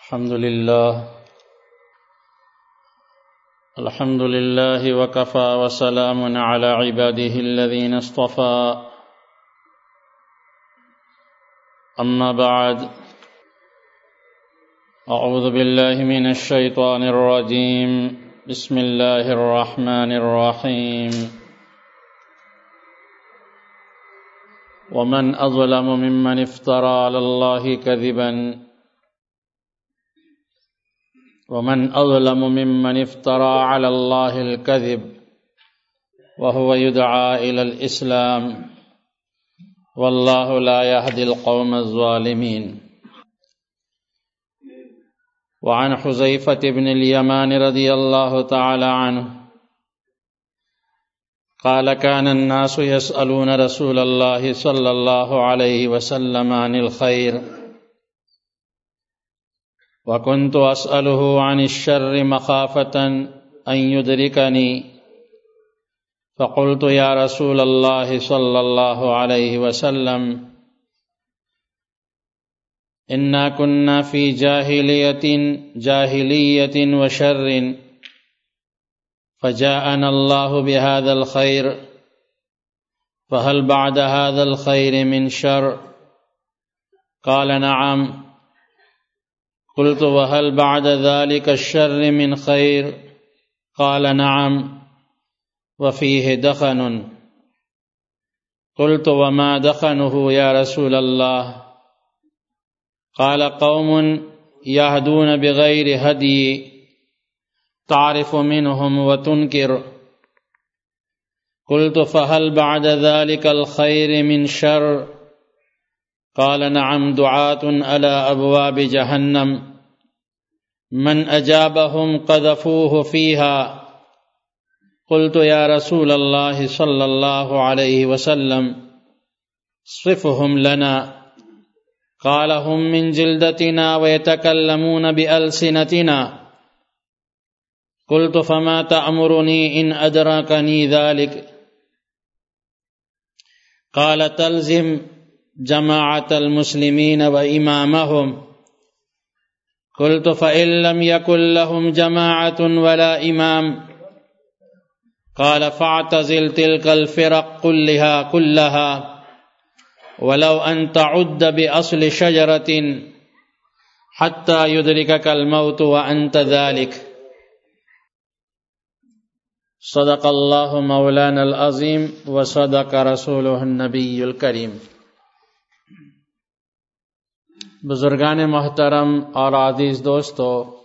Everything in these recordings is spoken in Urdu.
الحمد لله وكفى وسلام على عباده الذين اصطفى أما بعد أعوذ بالله من الشيطان الرجيم بسم الله الرحمن الرحيم ومن أظلم ممن افترى على الله كذبا ومن أظلم ممن افترى على الله الكذب وهو يدعى إلى الإسلام والله لا يهدي القوم الظالمين. وعن حذيفة بن اليمان رضي الله تعالى عنه قال كان الناس يسألون رسول الله صلى الله عليه وسلم عن الخير وكنت أسأله عن الشر مخافة أن يدركني فقلت يا رسول الله صلى الله عليه وسلم إنا كنا في جاهلية وشر فجاءنا الله بهذا الخير فهل بعد هذا الخير من شر؟ قال نعم. قلت وهل بعد ذلك الشر من خير؟ قال نعم وفيه دخن. قلت وما دخنه يا رسول الله؟ قال قوم يهدون بغير هدي تعرف منهم وتنكر. قلت فهل بعد ذلك الخير من شر؟ قال نعم دعاة على أبواب جهنم من أجابهم قذفوه فيها. قلت يا رسول الله صلى الله عليه وسلم صفهم لنا. قال هم من جلدتنا ويتكلمون بألسنتنا. قلت فما تأمرني إن أدركني ذلك؟ قال تلزم جماعة المسلمين وإمامهم. قلت فإن لم يكن لهم جماعة ولا إمام؟ قال فاعتزل تلك الفرق كلها ولو أن تعد بأصل شجرة حتى يدركك الموت وأنت ذلك. صدق الله مولانا العظيم وصدق رسوله النبي الكريم. بزرگان محترم اور عزیز دوستو،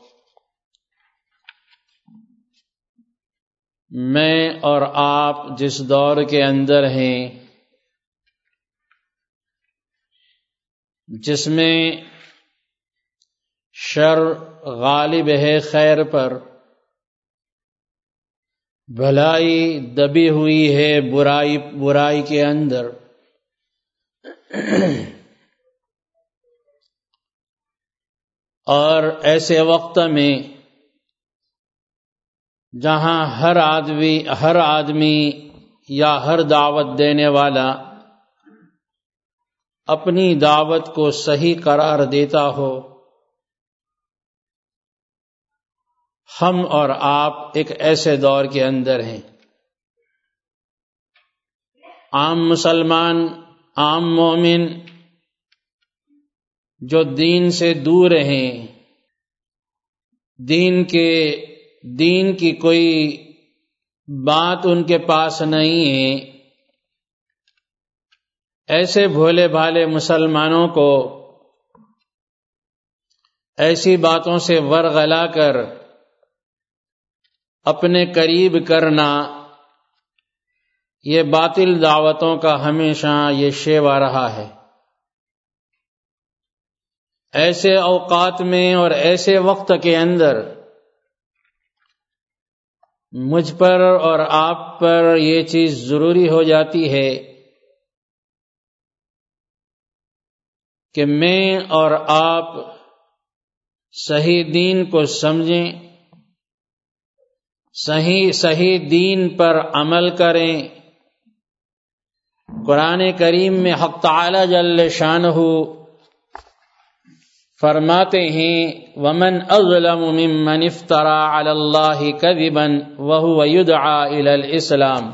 میں اور آپ جس دور کے اندر ہیں، جس میں شر غالب ہے خیر پر، بھلائی دبی ہوئی ہے برائی کے اندر، اور ایسے وقت میں جہاں ہر آدمی یا ہر دعوت دینے والا اپنی دعوت کو صحیح قرار دیتا ہو، ہم اور آپ ایک ایسے دور کے اندر ہیں۔ عام مسلمان، عام مومن جو دین سے دور ہیں، دین کی کوئی بات ان کے پاس نہیں ہے، ایسے بھولے بھالے مسلمانوں کو ایسی باتوں سے ورغلا کر اپنے قریب کرنا، یہ باطل دعوتوں کا ہمیشہ یہ شیوا رہا ہے۔ ایسے اوقات میں اور ایسے وقت کے اندر مجھ پر اور آپ پر یہ چیز ضروری ہو جاتی ہے کہ میں اور آپ صحیح دین کو سمجھیں، صحیح دین پر عمل کریں، قرآن کریم میں حق تعالی جل شانہ فرماتے ہیں وَمَنْ أَظْلَمُ مِمَّنِ افْتَرَى عَلَى اللَّهِ كَذِبًا وَهُوَ يُدْعَى إِلَى الْإِسْلَامِ،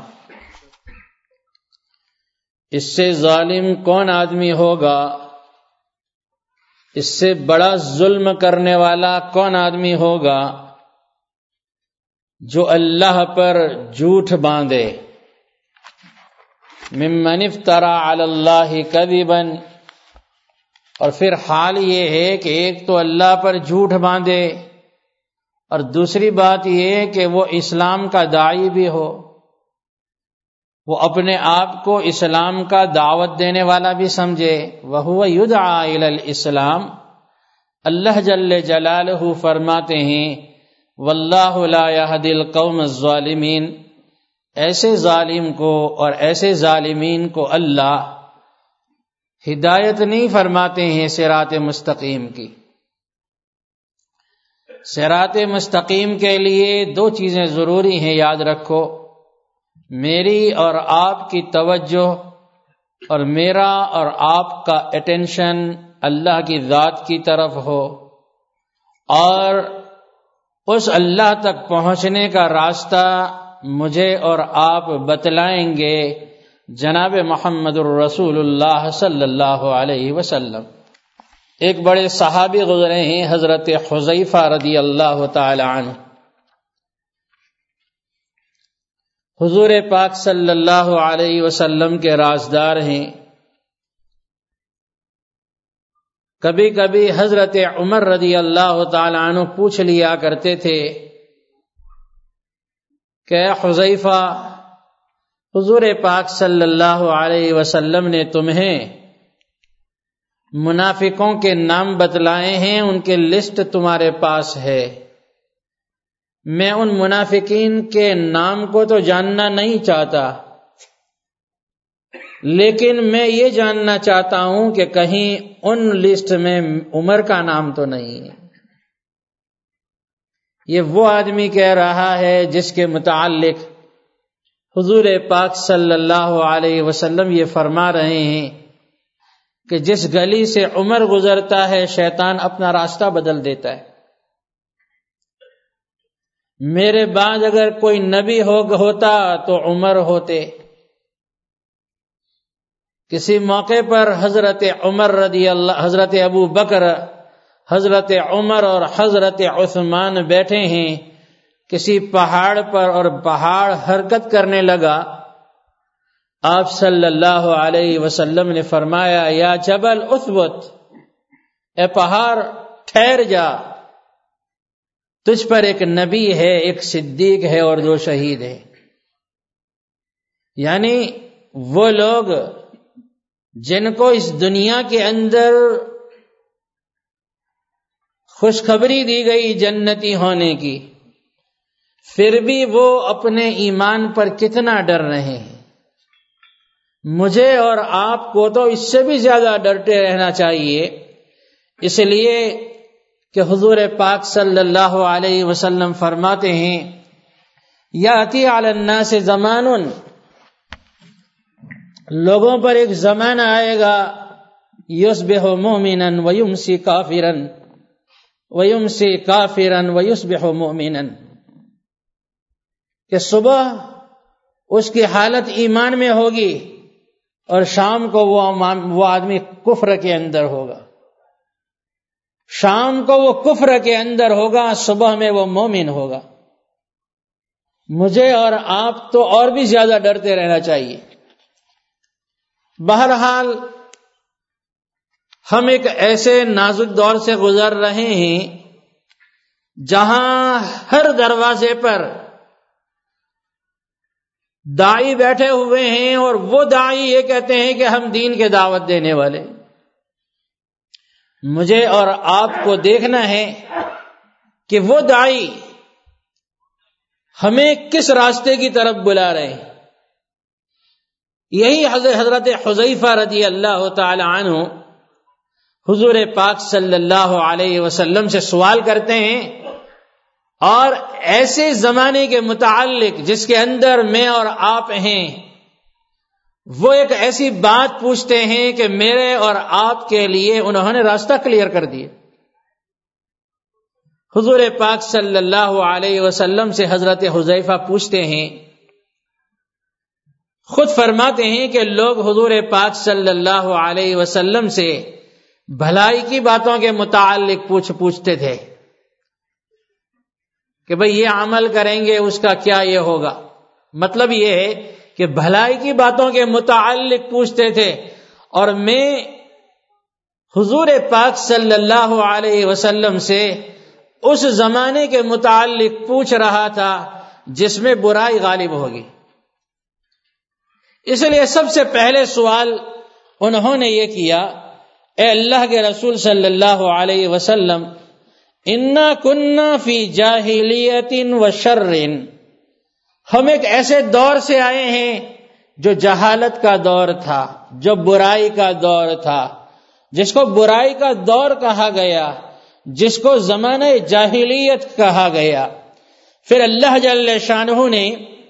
اس سے ظالم کون آدمی ہوگا، اس سے بڑا ظلم کرنے والا کون آدمی ہوگا جو اللہ پر جھوٹ باندھے. ممن افترا علی اللہ کذبا، اور پھر حال یہ ہے کہ ایک تو اللہ پر جھوٹ باندھے اور دوسری بات یہ کہ وہ اسلام کا داعی بھی ہو، وہ اپنے آپ کو اسلام کا دعوت دینے والا بھی سمجھے. وَهُوَ يُدْعَى إِلَى الْإِسْلَامِ، اللہ جل جلالہ فرماتے ہیں وَاللَّهُ لَا يَهْدِي الْقَوْمَ الظَّالِمِينَ، ایسے ظالم کو اور ایسے ظالمین کو اللہ ہدایت نہیں فرماتے ہیں صراط مستقیم کی. صراط مستقیم کے لیے دو چیزیں ضروری ہیں، یاد رکھو، میری اور آپ کی توجہ اور میرا اور آپ کا اٹینشن اللہ کی ذات کی طرف ہو، اور اس اللہ تک پہنچنے کا راستہ مجھے اور آپ بتلائیں گے جناب محمد الرسول اللہ صلی اللہ علیہ وسلم. ایک بڑے صحابی گزرے ہیں حضرت حذیفہ رضی اللہ تعالی عنہ، حضور پاک صلی اللہ علیہ وسلم کے رازدار ہیں. کبھی کبھی حضرت عمر رضی اللہ تعالی عنہ پوچھ لیا کرتے تھے کہ حذیفہ، حضور پاک صلی اللہ علیہ وسلم نے تمہیں منافقوں کے نام بتلائے ہیں، ان کے لسٹ تمہارے پاس ہے. میں ان منافقین کے نام کو تو جاننا نہیں چاہتا، لیکن میں یہ جاننا چاہتا ہوں کہ کہیں ان لسٹ میں عمر کا نام تو نہیں ہے. یہ وہ آدمی کہہ رہا ہے جس کے متعلق حضور پاک صلی اللہ علیہ وسلم یہ فرما رہے ہیں کہ جس گلی سے عمر گزرتا ہے شیطان اپنا راستہ بدل دیتا ہے. میرے بعد اگر کوئی نبی ہوتا تو عمر ہوتے. کسی موقع پر حضرت عمر رضی اللہ، حضرت ابو بکر، حضرت عمر اور حضرت عثمان بیٹھے ہیں کسی پہاڑ پر، اور پہاڑ حرکت کرنے لگا. آپ صلی اللہ علیہ وسلم نے فرمایا یا جبل اثبت، اے پہاڑ ٹھہر جا، تجھ پر ایک نبی ہے، ایک صدیق ہے اور دو شہید ہیں. یعنی وہ لوگ جن کو اس دنیا کے اندر خوشخبری دی گئی جنتی ہونے کی، پھر بھی وہ اپنے ایمان پر کتنا ڈر رہے ہیں. مجھے اور آپ کو تو اس سے بھی زیادہ ڈرتے رہنا چاہیے، اس لیے کہ حضور پاک صلی اللہ علیہ وسلم فرماتے ہیں یاتی علی الناس زمان، لوگوں پر ایک زمانہ آئے گا یصبح مومنا ویمسی کافرا ویمسی کافرا ویصبح مومنا، کہ صبح اس کی حالت ایمان میں ہوگی اور شام کو وہ آدمی کفر کے اندر ہوگا. شام کو وہ کفر کے اندر ہوگا، صبح میں وہ مومن ہوگا. مجھے اور آپ تو اور بھی زیادہ ڈرتے رہنا چاہیے. بہرحال ہم ایک ایسے نازک دور سے گزر رہے ہیں جہاں ہر دروازے پر داعی بیٹھے ہوئے ہیں، اور وہ داعی یہ کہتے ہیں کہ ہم دین کے دعوت دینے والے. مجھے اور آپ کو دیکھنا ہے کہ وہ داعی ہمیں کس راستے کی طرف بلا رہے ہیں. یہی حضرت حذیفہ رضی اللہ تعالی عنہ حضور پاک صلی اللہ علیہ وسلم سے سوال کرتے ہیں، اور ایسے زمانے کے متعلق جس کے اندر میں اور آپ ہیں، وہ ایک ایسی بات پوچھتے ہیں کہ میرے اور آپ کے لیے انہوں نے راستہ کلیئر کر دیا. حضور پاک صلی اللہ علیہ وسلم سے حضرت حذیفہ پوچھتے ہیں، خود فرماتے ہیں کہ لوگ حضور پاک صلی اللہ علیہ وسلم سے بھلائی کی باتوں کے متعلق پوچھتے تھے کہ بھئی یہ عمل کریں گے اس کا کیا یہ ہوگا. مطلب یہ ہے کہ بھلائی کی باتوں کے متعلق پوچھتے تھے، اور میں حضور پاک صلی اللہ علیہ وسلم سے اس زمانے کے متعلق پوچھ رہا تھا جس میں برائی غالب ہوگی. اس لیے سب سے پہلے سوال انہوں نے یہ کیا، اے اللہ کے رسول صلی اللہ علیہ وسلم، انا کننا فی جاہلیت و شر، ہم ایک ایسے دور سے آئے ہیں جو جہالت کا دور تھا، جو برائی کا دور تھا، جس کو برائی کا دور کہا گیا، جس کو زمانہ جاہلیت کہا گیا. پھر اللہ جل شانہ نے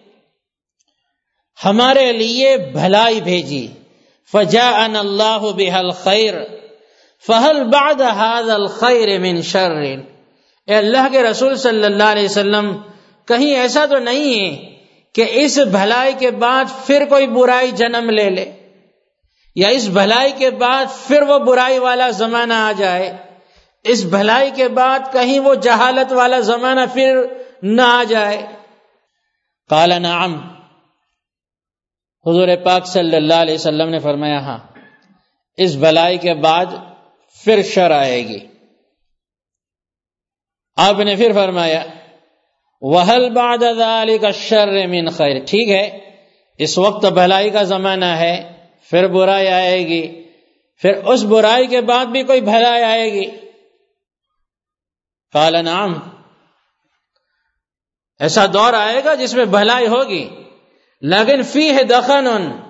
ہمارے لیے بھلائی بھیجی، فجاءنا اللہ بها الخیر فهل بعد هذا الخیر من شر. اے اللہ کے رسول صلی اللہ علیہ وسلم، کہیں ایسا تو نہیں ہے کہ اس بھلائی کے بعد پھر کوئی برائی جنم لے لے، یا اس بھلائی کے بعد پھر وہ برائی والا زمانہ آ جائے، اس بھلائی کے بعد کہیں وہ جہالت والا زمانہ پھر نہ آ جائے. قال نعم، حضور پاک صلی اللہ علیہ وسلم نے فرمایا ہاں، اس بھلائی کے بعد پھر شر آئے گی. آپ نے پھر فرمایا وَهَلْ بَعْدَ ذَلِكَ الشَّرِّ مِنْ خَيْرٍ، ٹھیک ہے اس وقت بھلائی کا زمانہ ہے، پھر برائی آئے گی، پھر اس برائی کے بعد بھی کوئی بھلائی آئے گی. قال نعم، ایسا دور آئے گا جس میں بھلائی ہوگی، لیکن فیہ دخن،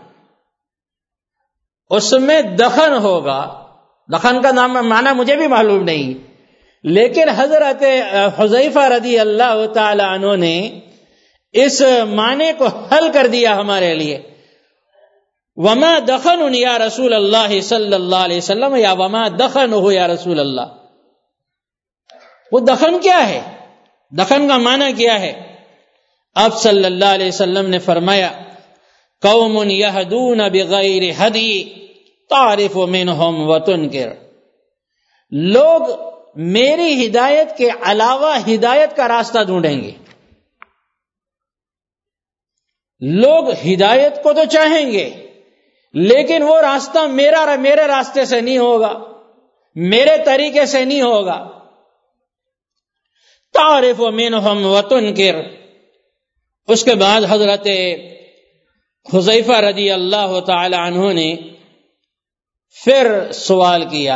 اس میں دخن ہوگا. دخن کا نام معنی مجھے بھی معلوم نہیں، لیکن حضرت حذیفہ رضی اللہ تعالی عنہ نے اس معنی کو حل کر دیا ہمارے لیے. وما دخن یا رسول اللہ صلی اللہ علیہ وسلم، یا وما دخن ہو یا رسول اللہ. وہ دخن کیا ہے؟ دخن کا معنی کیا ہے؟ آپ صلی اللہ علیہ وسلم نے فرمایا قوم یہدون بغیر ہدی تعرف منہم وتنکر، لوگ میری ہدایت کے علاوہ ہدایت کا راستہ ڈھونڈیں گے. لوگ ہدایت کو تو چاہیں گے، لیکن وہ راستہ میرے راستے سے نہیں ہوگا، میرے طریقے سے نہیں ہوگا. تعرف منہم وتنکر. اس کے بعد حضرت حذیفہ رضی اللہ تعالی عنہ نے پھر سوال کیا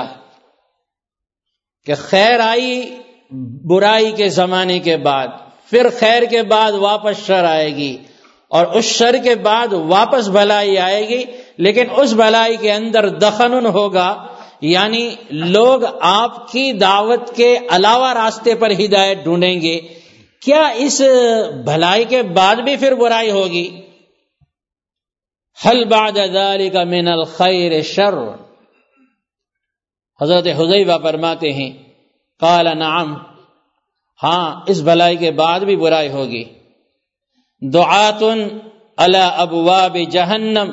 کہ خیر آئی برائی کے زمانے کے بعد، پھر خیر کے بعد واپس شر آئے گی، اور اس شر کے بعد واپس بھلائی آئے گی، لیکن اس بھلائی کے اندر دخن ہوگا، یعنی لوگ آپ کی دعوت کے علاوہ راستے پر ہدایت ڈھونڈیں گے. کیا اس بھلائی کے بعد بھی پھر برائی ہوگی؟ حل بعد ذلك من الخیر شر. حضرت حذیفہ فرماتے ہیں قال نعم، ہاں اس بھلائی کے بعد بھی برائی ہوگی. دعات علی ابواب جہنم،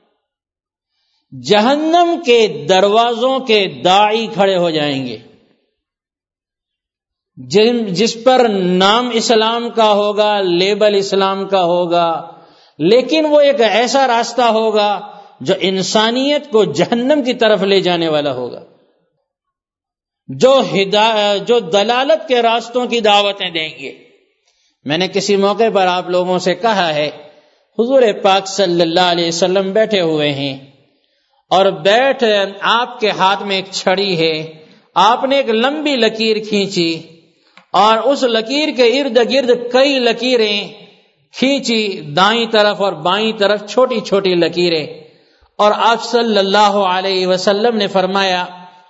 جہنم کے دروازوں کے داعی کھڑے ہو جائیں گے، جس پر نام اسلام کا ہوگا، لیبل اسلام کا ہوگا، لیکن وہ ایک ایسا راستہ ہوگا جو انسانیت کو جہنم کی طرف لے جانے والا ہوگا، جو دلالت کے راستوں کی دعوتیں دیں گے. میں نے کسی موقع پر آپ لوگوں سے کہا ہے، حضور پاک صلی اللہ علیہ وسلم بیٹھے ہوئے ہیں، اور آپ کے ہاتھ میں ایک چھڑی ہے، آپ نے ایک لمبی لکیر کھینچی، اور اس لکیر کے ارد گرد کئی لکیریں کھینچی، دائیں طرف اور بائیں طرف چھوٹی چھوٹی لکیریں، اور آپ صلی اللہ علیہ وسلم نے فرمایا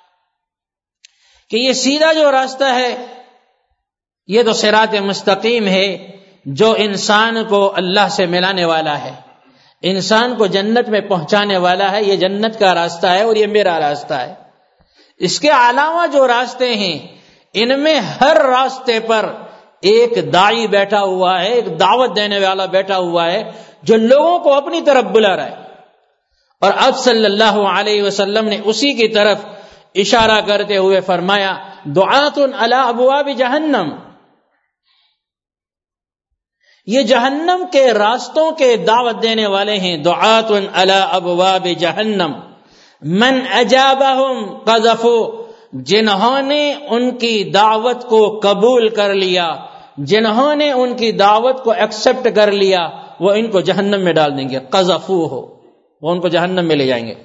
کہ یہ سیدھا جو راستہ ہے یہ تو صراط مستقیم ہے، جو انسان کو اللہ سے ملانے والا ہے، انسان کو جنت میں پہنچانے والا ہے. یہ جنت کا راستہ ہے اور یہ میرا راستہ ہے. اس کے علاوہ جو راستے ہیں ان میں ہر راستے پر ایک داعی بیٹھا ہوا ہے، ایک دعوت دینے والا بیٹھا ہوا ہے جو لوگوں کو اپنی طرف بلا رہا ہے. اور اب صلی اللہ علیہ وسلم نے اسی کی طرف اشارہ کرتے ہوئے فرمایا دعات علی ابواب جہنم، یہ جہنم کے راستوں کے دعوت دینے والے ہیں. دعات علی ابواب جہنم من اجابہم قذفوا، جنہوں نے ان کی دعوت کو قبول کر لیا، جنہوں نے ان کی دعوت کو ایکسپٹ کر لیا، وہ ان کو جہنم میں ڈال دیں گے. قذفوہ، وہ ان کو جہنم میں لے جائیں گے.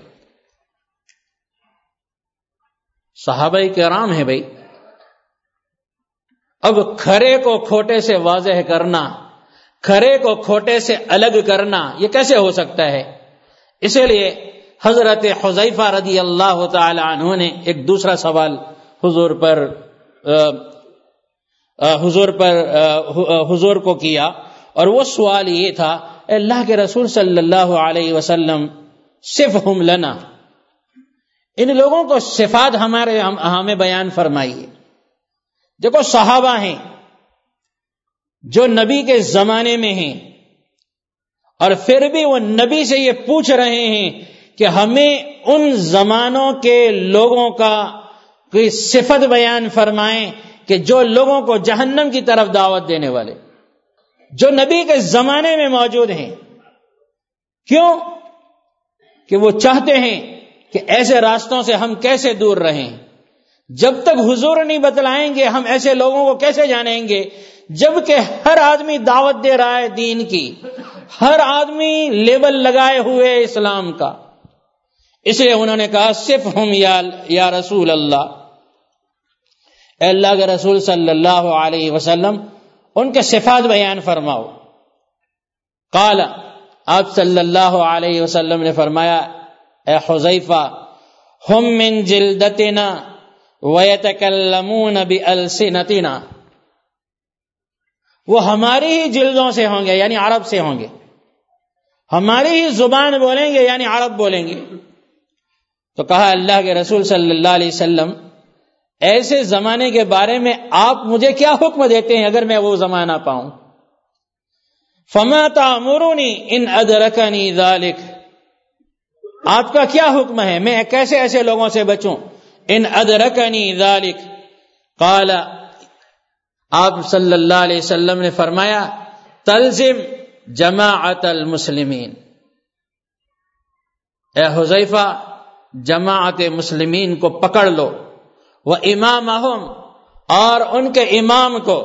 صحابہ کرام ہیں بھائی. اب کھرے کو کھوٹے سے واضح کرنا، کھرے کو کھوٹے سے الگ کرنا، یہ کیسے ہو سکتا ہے؟ اسی لیے حضرت حذیفہ رضی اللہ تعالی عنہ نے ایک دوسرا سوال حضور کو کیا، اور وہ سوال یہ تھا اے اللہ کے رسول صلی اللہ علیہ وسلم صفہم لنا، ان لوگوں کو صفات ہمیں بیان فرمائیے. دیکھو صحابہ ہیں جو نبی کے زمانے میں ہیں، اور پھر بھی وہ نبی سے یہ پوچھ رہے ہیں کہ ہمیں ان زمانوں کے لوگوں کا کوئی صفت بیان فرمائیں کہ جو لوگوں کو جہنم کی طرف دعوت دینے والے، جو نبی کے زمانے میں موجود ہیں. کیوں؟ کہ وہ چاہتے ہیں کہ ایسے راستوں سے ہم کیسے دور رہیں. جب تک حضور نہیں بتلائیں گے ہم ایسے لوگوں کو کیسے جانیں گے، جبکہ ہر آدمی دعوت دے رہا ہے دین کی، ہر آدمی لیبل لگائے ہوئے اسلام کا. اس لیے انہوں نے کہا صفہم یا رسول اللہ، اے اللہ کے رسول صلی اللہ علیہ وسلم ان کے صفات بیان فرماؤ. قال، آپ صلی اللہ علیہ وسلم نے فرمایا اے حذیفہ ہم من جلدتنا ویتکلمون بألسنتنا، وہ ہماری ہی جلدوں سے ہوں گے یعنی عرب سے ہوں گے، ہماری ہی زبان بولیں گے یعنی عرب بولیں گے. تو کہا اللہ کے رسول صلی اللہ علیہ وسلم ایسے زمانے کے بارے میں آپ مجھے کیا حکم دیتے ہیں اگر میں وہ زمانہ پاؤں؟ فما تأمرنی ان ادرکنی ذلک، آپ کا کیا حکم ہے میں کیسے ایسے لوگوں سے بچوں؟ ان ادرکنی ذلک، قال، آپ صلی اللہ علیہ وسلم نے فرمایا تلزم جماعت المسلمین، اے حذیفہ جماعت مسلمین کو پکڑ لو، وامامہم، اور ان کے امام کو.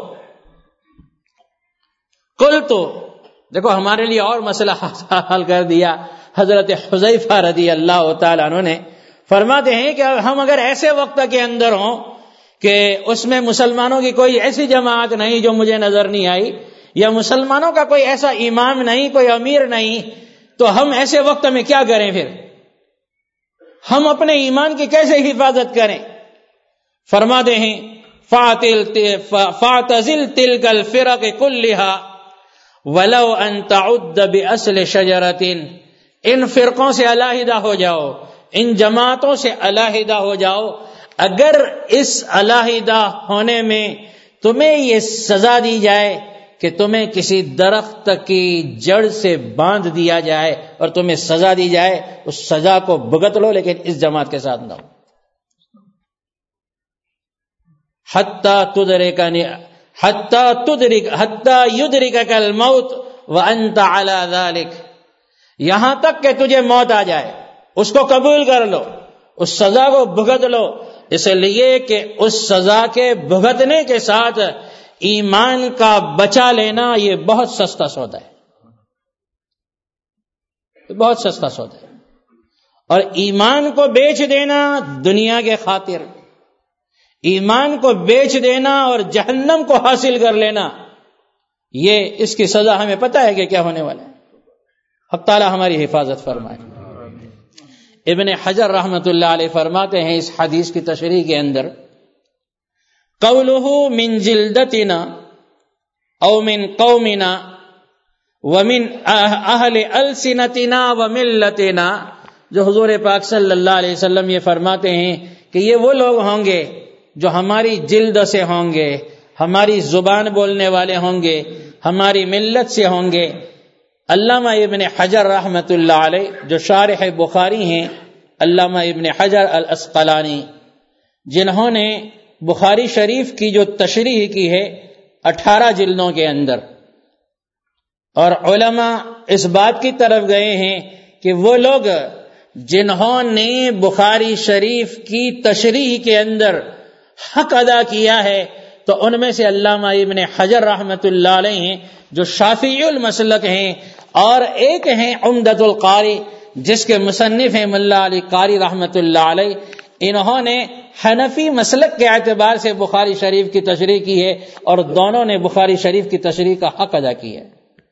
قلت، دیکھو ہمارے لیے اور مسئلہ حل کر دیا حضرت حذیفہ رضی اللہ تعالیٰ عنہ نے. فرماتے ہیں کہ ہم اگر ایسے وقت کے اندر ہوں کہ اس میں مسلمانوں کی کوئی ایسی جماعت نہیں جو مجھے نظر نہیں آئی، یا مسلمانوں کا کوئی ایسا امام نہیں، کوئی امیر نہیں، تو ہم ایسے وقت میں کیا کریں؟ پھر ہم اپنے ایمان کی کیسے حفاظت کریں؟ فرماتے ہیں فاعتزل تلک الفرق کلھا ولو ان تعد باصل شجرۃ، ان فرقوں سے علیحدہ ہو جاؤ، ان جماعتوں سے علیحدہ ہو جاؤ اگر اس علیحدہ ہونے میں تمہیں یہ سزا دی جائے کہ تمہیں کسی درخت کی جڑ سے باندھ دیا جائے اور تمہیں سزا دی جائے، اس سزا کو بھگت لو لیکن اس جماعت کے ساتھ نہ ہو. حتی یدرکک الموت وانت علی ذلک، یہاں تک کہ تجھے موت آ جائے اس کو قبول کر لو، اس سزا کو بھگت لو، اس لیے کہ اس سزا کے بھگتنے کے ساتھ ایمان کا بچا لینا یہ بہت سستا سودا ہے، بہت سستا سودا ہے. اور ایمان کو بیچ دینا دنیا کے خاطر، ایمان کو بیچ دینا اور جہنم کو حاصل کر لینا، یہ اس کی سزا ہمیں پتہ ہے کہ کیا ہونے والا ہے. حق تعالی ہماری حفاظت فرمائے. ابن حجر رحمۃ اللہ علیہ فرماتے ہیں اس حدیث کی تشریح کے اندر قولہ من جلدتنا او من قومنا ومن اہل السنتنا وملتنا، جو حضور پاک صلی اللہ علیہ وسلم یہ فرماتے ہیں کہ یہ وہ لوگ ہوں گے جو ہماری جلد سے ہوں گے، ہماری زبان بولنے والے ہوں گے، ہماری ملت سے ہوں گے۔ علامہ ابن حجر رحمۃ اللہ علیہ جو شارح بخاری ہیں، علامہ ابن حجر العسقلانی، جنہوں نے بخاری شریف کی جو تشریح کی ہے 18 جلدوں کے اندر، اور علماء اس بات کی طرف گئے ہیں کہ وہ لوگ جنہوں نے بخاری شریف کی تشریح کے اندر حق ادا کیا ہے، تو ان میں سے علامہ ابن حجر رحمۃ اللہ علیہ ہیں جو شافعی المسلک ہیں، اور ایک ہیں عمدۃ القاری جس کے مصنف ہیں ملا علی قاری رحمۃ اللہ علیہ۔ انہوں نے حنفی مسلک کے اعتبار سے بخاری شریف کی تشریح کی ہے، اور دونوں نے بخاری شریف کی تشریح کا حق ادا کیا ہے۔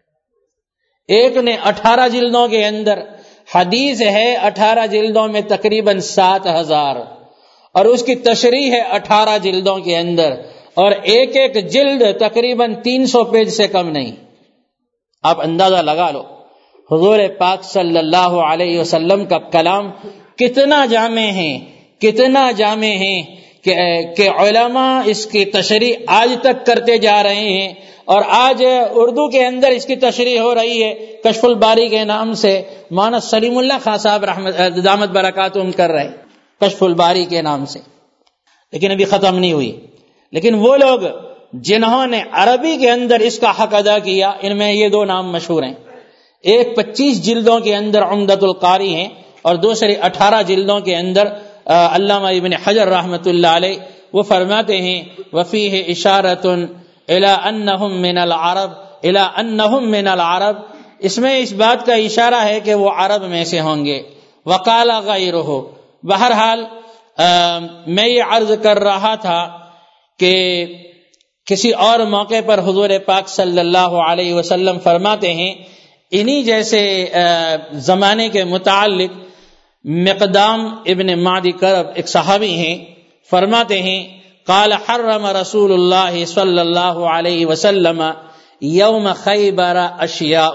ایک نے 18 جلدوں کے اندر، حدیث ہے 18 جلدوں میں تقریباً 7000، اور اس کی تشریح ہے 18 جلدوں کے اندر، اور ایک ایک جلد تقریباً 300 پیج سے کم نہیں۔ آپ اندازہ لگا لو حضور پاک صلی اللہ علیہ وسلم کا کلام کتنا جامع ہے، کتنا جامع ہے کہ علماء اس کی تشریح آج تک کرتے جا رہے ہیں، اور آج اردو کے اندر اس کی تشریح ہو رہی ہے کشف الباری کے نام سے۔ مولانا سلیم اللہ خان صاحب دامت برکاتہم کر رہے ہیں کشف الباری کے نام سے، لیکن ابھی ختم نہیں ہوئی۔ لیکن وہ لوگ جنہوں نے عربی کے اندر اس کا حق ادا کیا، ان میں یہ 2 نام مشہور ہیں۔ ایک 25 جلدوں کے اندر عمدۃ القاری ہیں، اور دوسرے 18 جلدوں کے اندر علامہ ابن حجر رحمۃ اللہ علیہ۔ وہ فرماتے ہیں وفیہ اشارۃ الی انہم من العرب، الی انہم من العرب، اس میں اس بات کا اشارہ ہے کہ وہ عرب میں سے ہوں گے۔ وقال غیرہ، بہرحال میں یہ عرض کر رہا تھا کہ کسی اور موقع پر حضور پاک صلی اللہ علیہ وسلم فرماتے ہیں، انہی جیسے زمانے کے متعلق مقدام ابن معدی کرب ایک صحابی ہیں، فرماتے ہیں قال حرم رسول اللہ صلی اللہ علیہ وسلم یوم خیبر اشیاء،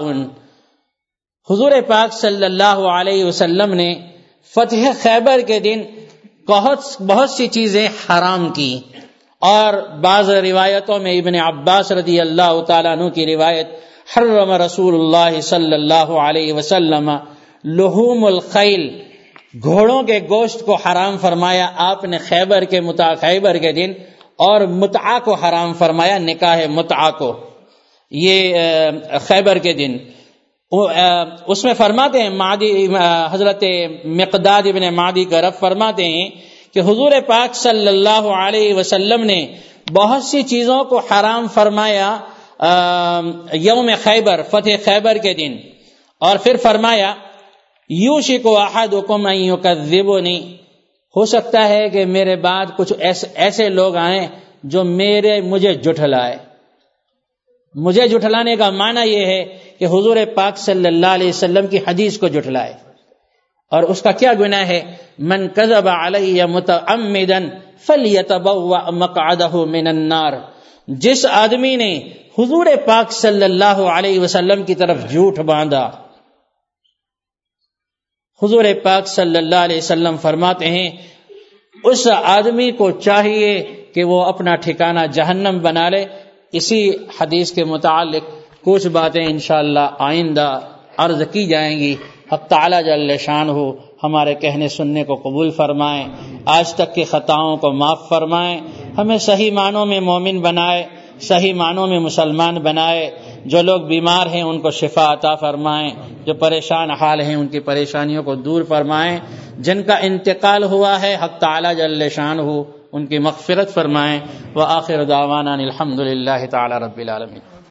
حضور پاک صلی اللہ علیہ وسلم نے فتح خیبر کے دن بہت سی چیزیں حرام کی، اور بعض روایتوں میں ابن عباس رضی اللہ تعالیٰ عنہ کی روایت، حرم رسول اللہ صلی اللہ علیہ وسلم لحوم الخیل، گھوڑوں کے گوشت کو حرام فرمایا آپ نے خیبر کے دن، اور متعہ کو حرام فرمایا، نکاح متعہ کو، یہ خیبر کے دن۔ اس میں فرماتے ہیں حضرت مقداد ابن معدی کرب فرماتے ہیں کہ حضور پاک صلی اللہ علیہ وسلم نے بہت سی چیزوں کو حرام فرمایا یوم خیبر، فتح خیبر کے دن، اور پھر فرمایا یوشک احدکم ان یکذبنی، ہو سکتا ہے کہ میرے بعد کچھ ایسے لوگ آئیں جو مجھے جھٹلائے۔ مجھے جھٹلانے کا معنی یہ ہے کہ حضور پاک صلی اللہ علیہ وسلم کی حدیث کو جھٹلائے، اور اس کا کیا گناہ ہے؟ من کذب علی متعمدا فلیتبوأ مقعدہ من النار، جس آدمی نے حضور پاک صلی اللہ علیہ وسلم کی طرف جھوٹ باندھا، حضور پاک صلی اللہ علیہ وسلم فرماتے ہیں اس آدمی کو چاہیے کہ وہ اپنا ٹھکانہ جہنم بنا لے۔ اسی حدیث کے متعلق کچھ باتیں انشاءاللہ آئندہ عرض کی جائیں گی۔ حق تعالی جل شانہ ہمارے کہنے سننے کو قبول فرمائیں، آج تک کی خطاؤں کو معاف فرمائیں، ہمیں صحیح معنوں میں مومن بنائے، صحیح معنوں میں مسلمان بنائے، جو لوگ بیمار ہیں ان کو شفا عطا فرمائیں، جو پریشان حال ہیں ان کی پریشانیوں کو دور فرمائیں، جن کا انتقال ہوا ہے حق تعالی جل شانہ ان کی مغفرت فرمائیں۔ وآخر دعوانا الحمد للہ تعالی رب العالمین۔